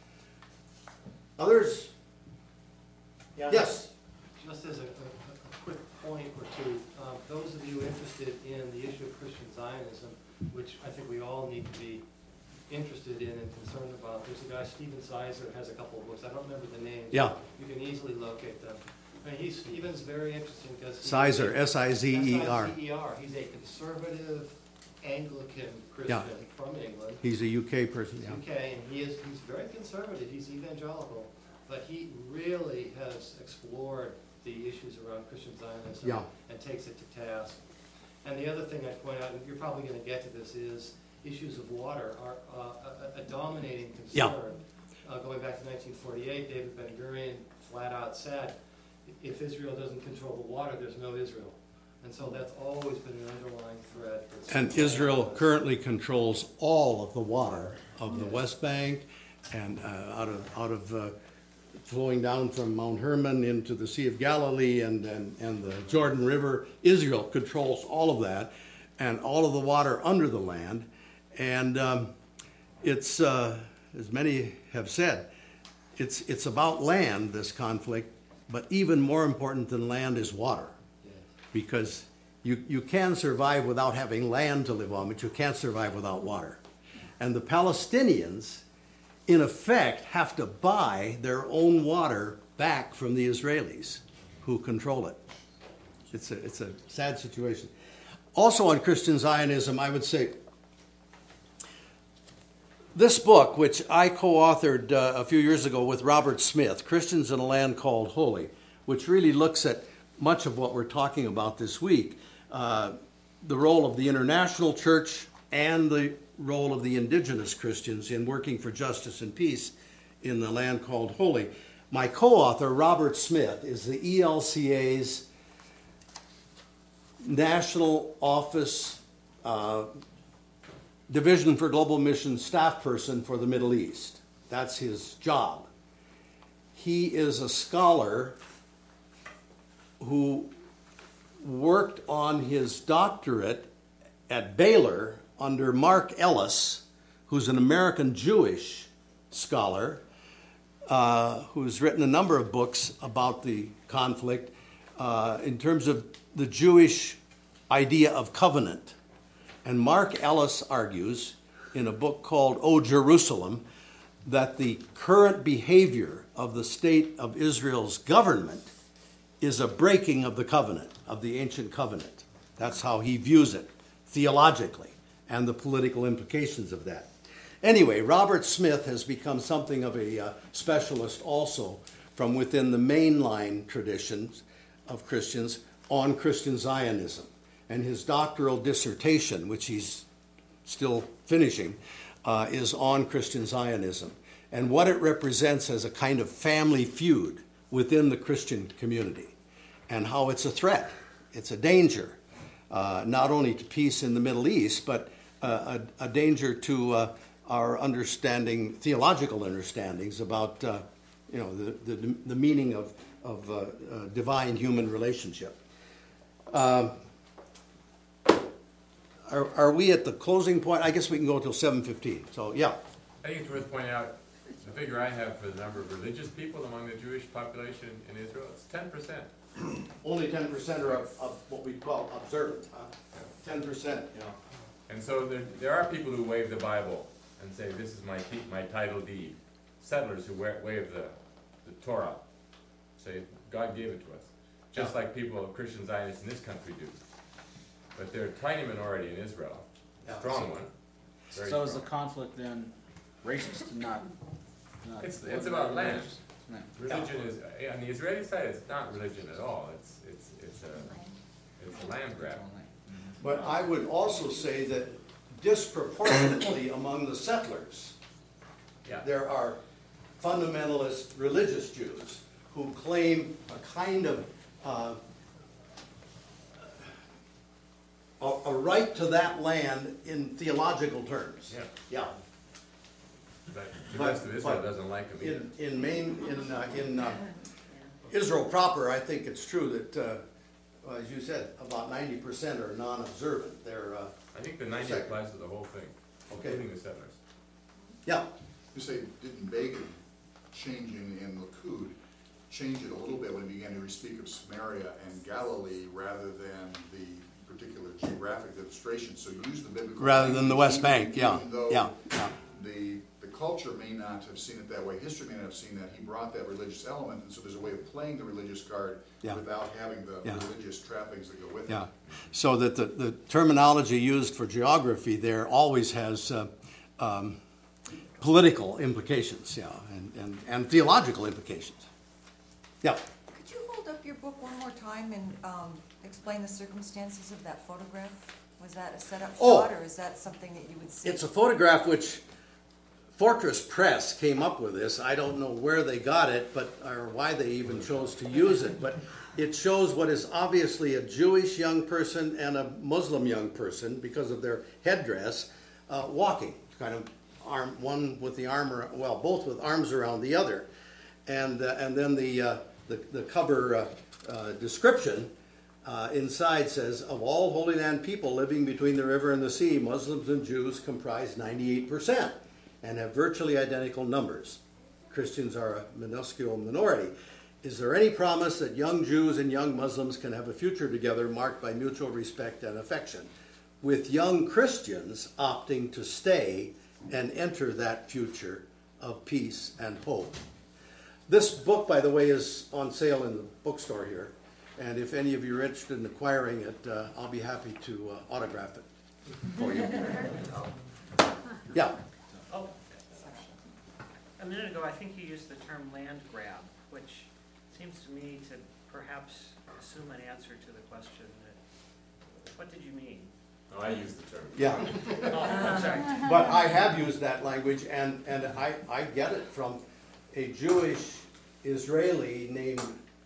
Speaker 1: Others?
Speaker 8: Yeah.
Speaker 1: Yes?
Speaker 8: Just as a quick point or two, those of you interested in the issue of Christian Zionism, which I think we all need to be interested in and concerned about, there's a guy, Stephen Sizer, has a couple of books. I don't remember the names.
Speaker 1: Yeah.
Speaker 8: You can easily locate them. I mean, Stephen's very interesting because...
Speaker 1: Sizer, S-I-Z-E-R.
Speaker 8: S-I-Z-E-R. He's a conservative Anglican Christian from England.
Speaker 1: He's a UK person, yeah.
Speaker 8: UK, and he's very conservative, he's evangelical, but he really has explored the issues around Christian Zionism and takes it to task. And the other thing I'd point out, and you're probably going to get to this, is issues of water are a dominating concern. Going back to 1948, David Ben-Gurion flat out said, if Israel doesn't control the water, there's no Israel. And so that's always been an underlying threat.
Speaker 1: And Israel currently controls all of the water of the West Bank and out of flowing down from Mount Hermon into the Sea of Galilee and the Jordan River. Israel controls all of that and all of the water under the land. And it's, as many have said, it's about land, this conflict, but even more important than land is water. Because you can survive without having land to live on, but you can't survive without water. And the Palestinians, in effect, have to buy their own water back from the Israelis who control it. It's a sad situation. Also on Christian Zionism, I would say, this book, which I co-authored a few years ago with Robert Smith, Christians in a Land Called Holy, which really looks at much of what we're talking about this week, the role of the international church and the role of the indigenous Christians in working for justice and peace in the land called holy. My co-author, Robert Smith, is the ELCA's National Office Division for Global Missions staff person for the Middle East. That's his job. He is a scholar who worked on his doctorate at Baylor under Mark Ellis, who's an American Jewish scholar, who's written a number of books about the conflict in terms of the Jewish idea of covenant. And Mark Ellis argues in a book called O Jerusalem that the current behavior of the state of Israel's government is a breaking of the covenant, of the ancient covenant. That's how he views it theologically and the political implications of that. Anyway, Robert Smith has become something of a specialist also from within the mainline traditions of Christians on Christian Zionism. And his doctoral dissertation, which he's still finishing, is on Christian Zionism and what it represents as a kind of family feud within the Christian community and how it's a threat, it's a danger, not only to peace in the Middle East, but a danger to our understanding, theological understandings about the meaning of divine human relationship. Are we at the closing point? I guess we can go until 7:15. So, yeah.
Speaker 9: I think it's worth pointing out the figure I have for the number of religious people among the Jewish population in Israel. It's 10%.
Speaker 1: Only 10% are of what we call observant. 10%, yeah.
Speaker 9: And so there are people who wave the Bible and say, this is my title deed. Settlers who wave the Torah, say, God gave it to us. Just like people, Christian Zionists in this country do. But they're a tiny minority in Israel, a strong one, very
Speaker 3: So is the
Speaker 9: strong.
Speaker 3: conflict then racist, not?
Speaker 9: It's about land.
Speaker 3: religious? No.
Speaker 9: Religion is, on the Israeli side, it's not religion at all, it's a land grab.
Speaker 1: But I would also say that disproportionately among the settlers,
Speaker 9: Yeah.
Speaker 1: there are fundamentalist religious Jews who claim a kind of a right to that land in theological terms.
Speaker 9: Yeah.
Speaker 1: Yeah.
Speaker 9: But the
Speaker 1: But-
Speaker 9: rest of Israel
Speaker 1: but
Speaker 9: doesn't like them either.
Speaker 1: In Israel proper, I think it's true that, as you said, about 90% are non-observant. They're,
Speaker 9: I think the 90
Speaker 1: Second.
Speaker 9: applies to the whole thing,
Speaker 1: Okay.
Speaker 9: including the settlers.
Speaker 1: yeah,
Speaker 6: You say, didn't Bacon, changing in Likud, change it a little bit when he began to speak of Samaria and Galilee rather than the particular geographic illustration, so use the biblical.
Speaker 1: rather than the West
Speaker 6: language,
Speaker 1: Bank, yeah,
Speaker 6: even though
Speaker 1: yeah.
Speaker 6: The culture may not have seen it that way, history may not have seen that, he brought that religious element, and so there's a way of playing the religious card
Speaker 1: Yeah.
Speaker 6: without having the
Speaker 1: Yeah.
Speaker 6: religious trappings that go with it.
Speaker 1: Yeah, so that the terminology used for geography there always has political implications, yeah, and theological implications. Yeah,
Speaker 10: Could you hold up your book one more time and explain the circumstances of that photograph? Was that a setup
Speaker 1: Oh.
Speaker 10: shot, or is that something that you would see?
Speaker 1: it's a photograph which Fortress Press came up with this. I don't know where they got it, or why they even chose to use it, but it shows what is obviously a Jewish young person and a Muslim young person, because of their headdress, walking, kind of one with the arm, both with arms around the other, and then the cover description inside says, of all Holy Land people living between the river and the sea, Muslims and Jews comprise 98%. And have virtually identical numbers. Christians are a minuscule minority. Is there any promise that young Jews and young Muslims can have a future together marked by mutual respect and affection, with young Christians opting to stay and enter that future of peace and hope? This book, by the way, is on sale in the bookstore here, and if any of you are interested in acquiring it, I'll be happy to autograph it for you. Yeah.
Speaker 11: Oh, a minute ago, I think you used the term land grab, which seems to me to perhaps assume an answer to the question that, what did you mean?
Speaker 9: Oh, I use the term.
Speaker 1: Yeah.
Speaker 11: Oh, I'm sorry.
Speaker 1: But I have used that language, and I get it from a Jewish Israeli named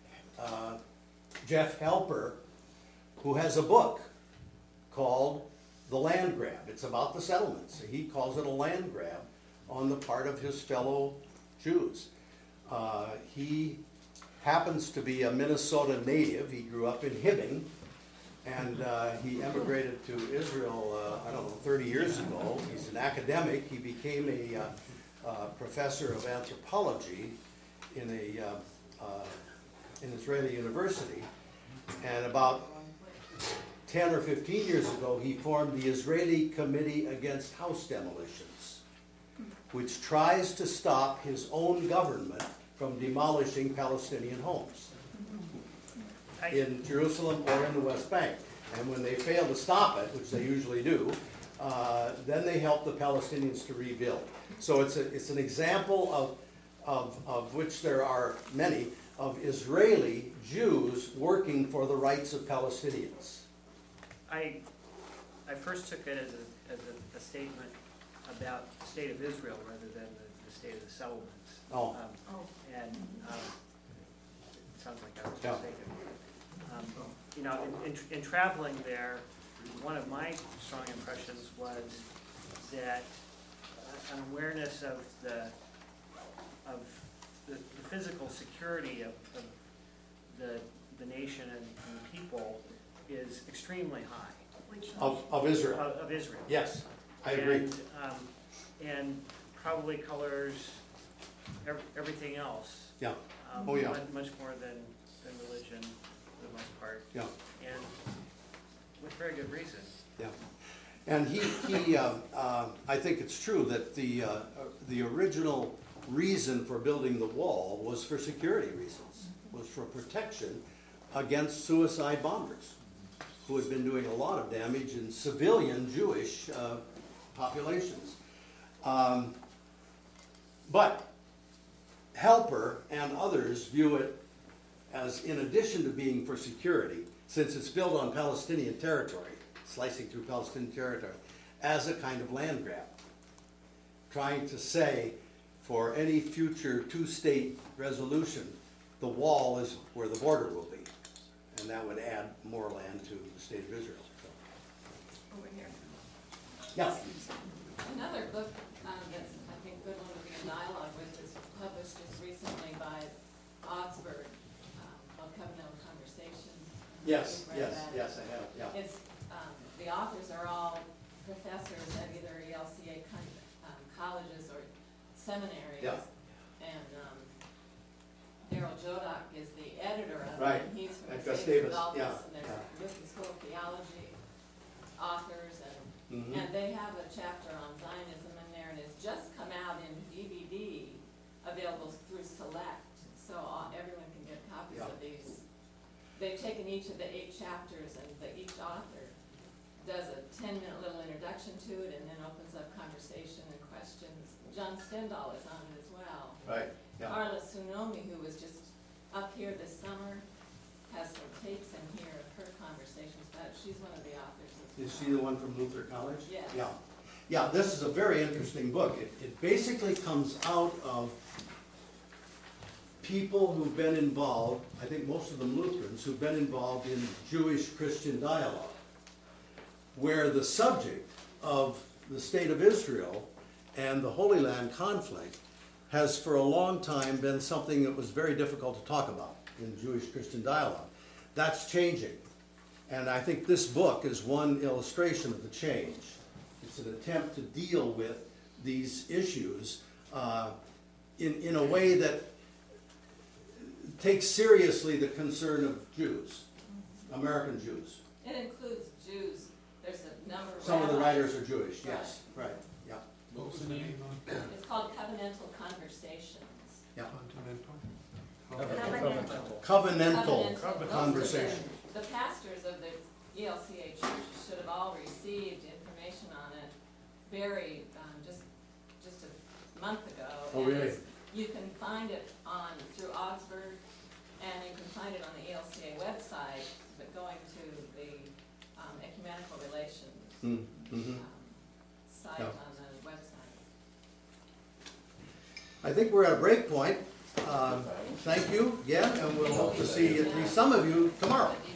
Speaker 1: Jeff Helper, who has a book called The Land Grab. It's about the settlements. He calls it a land grab on the part of his fellow Jews. He happens to be a Minnesota native. He grew up in Hibbing, and he emigrated to Israel, 30 years ago. He's an academic. He became a professor of anthropology in an Israeli university. And about 10 or 15 years ago, he formed the Israeli Committee Against House Demolitions, which tries to stop his own government from demolishing Palestinian homes in Jerusalem or in the West Bank. And when they fail to stop it, which they usually do, then they help the Palestinians to rebuild. So it's an example of which there are many, of Israeli Jews working for the rights of Palestinians.
Speaker 11: I first took it as a statement about the state of Israel rather than the state of the settlements.
Speaker 1: Oh.
Speaker 11: And it sounds like I was
Speaker 1: Yeah.
Speaker 11: mistaken. In traveling there, one of my strong impressions was that an awareness of the physical security of the nation and the people is extremely high.
Speaker 1: Of Israel.
Speaker 11: Of Israel.
Speaker 1: Yes, I agree.
Speaker 11: And probably colors everything else.
Speaker 1: Yeah. Oh, yeah.
Speaker 11: Much more than religion, for the most part.
Speaker 1: Yeah.
Speaker 11: And with very good reason.
Speaker 1: Yeah. And I think it's true that the original reason for building the wall was for security reasons, was for protection against suicide bombers who had been doing a lot of damage in civilian Jewish populations. But Helper and others view it as, in addition to being for security, since it's built on Palestinian territory, slicing through Palestinian territory, as a kind of land grab. Trying to say, for any future two-state resolution, the wall is where the border will be. And that would add more land to the state of Israel. So.
Speaker 12: Over here.
Speaker 1: Yeah.
Speaker 12: Another book that's, I think, good one to be in dialogue with is published just recently by Augsburg, called Covenantal Conversations.
Speaker 1: Yes,
Speaker 12: You've read
Speaker 1: yes,
Speaker 12: that.
Speaker 1: yes, I have, yeah.
Speaker 12: It's, the authors are all professors at either ELCA colleges or seminaries.
Speaker 1: Yeah.
Speaker 12: And Daryl Jodak is the editor of
Speaker 1: Right.
Speaker 12: it. And he's from
Speaker 1: At
Speaker 12: the St.
Speaker 1: Gustavus,
Speaker 12: Adolphus,
Speaker 1: yeah,
Speaker 12: and there's
Speaker 1: yeah.
Speaker 12: Wilson School of Theology authors, and
Speaker 1: Mhm.
Speaker 12: and they have a chapter on Zionism in there, and it's just come out in DVD, available through Select, so everyone can get copies
Speaker 1: Yeah.
Speaker 12: of these. They've taken each of the 8 chapters, and each author does a 10-minute little introduction to it, and then opens up conversation and questions. John Stendhal is on it as well.
Speaker 1: Right, yeah.
Speaker 12: Arla Tsunomi, who was just up here this summer, has some tapes in here of her conversations about it. She's one of the authors as well.
Speaker 1: Is she the one from Luther College?
Speaker 12: Yes.
Speaker 1: Yeah. Yeah, this is a very interesting book. It basically comes out of people who've been involved, I think most of them Lutherans, who've been involved in Jewish-Christian dialogue, where the subject of the state of Israel and the Holy Land conflict has for a long time been something that was very difficult to talk about in Jewish-Christian dialogue. That's changing. And I think this book is one illustration of the change. It's an attempt to deal with these issues in a way that takes seriously the concern of Jews, American Jews.
Speaker 12: It includes Jews. There's a number of
Speaker 1: Some of the
Speaker 12: rabbis.
Speaker 1: writers are Jewish, yes, right, yeah.
Speaker 5: What was the name on
Speaker 12: It's called Covenantal Conversations.
Speaker 1: Yeah.
Speaker 5: Continental?
Speaker 1: Covenantal
Speaker 12: Covenantal.
Speaker 1: conversation.
Speaker 12: The pastors of the ELCA churches should have all received information on it very, just a month ago.
Speaker 1: Oh,
Speaker 12: And
Speaker 1: really?
Speaker 12: you can find it through Augsburg, and you can find it on the ELCA website, but going to the Ecumenical Relations
Speaker 1: Mm-hmm.
Speaker 12: site
Speaker 1: Yeah.
Speaker 12: on the website.
Speaker 1: I think we're at a break point. Thank you again, and we'll hope to see at least some of you tomorrow.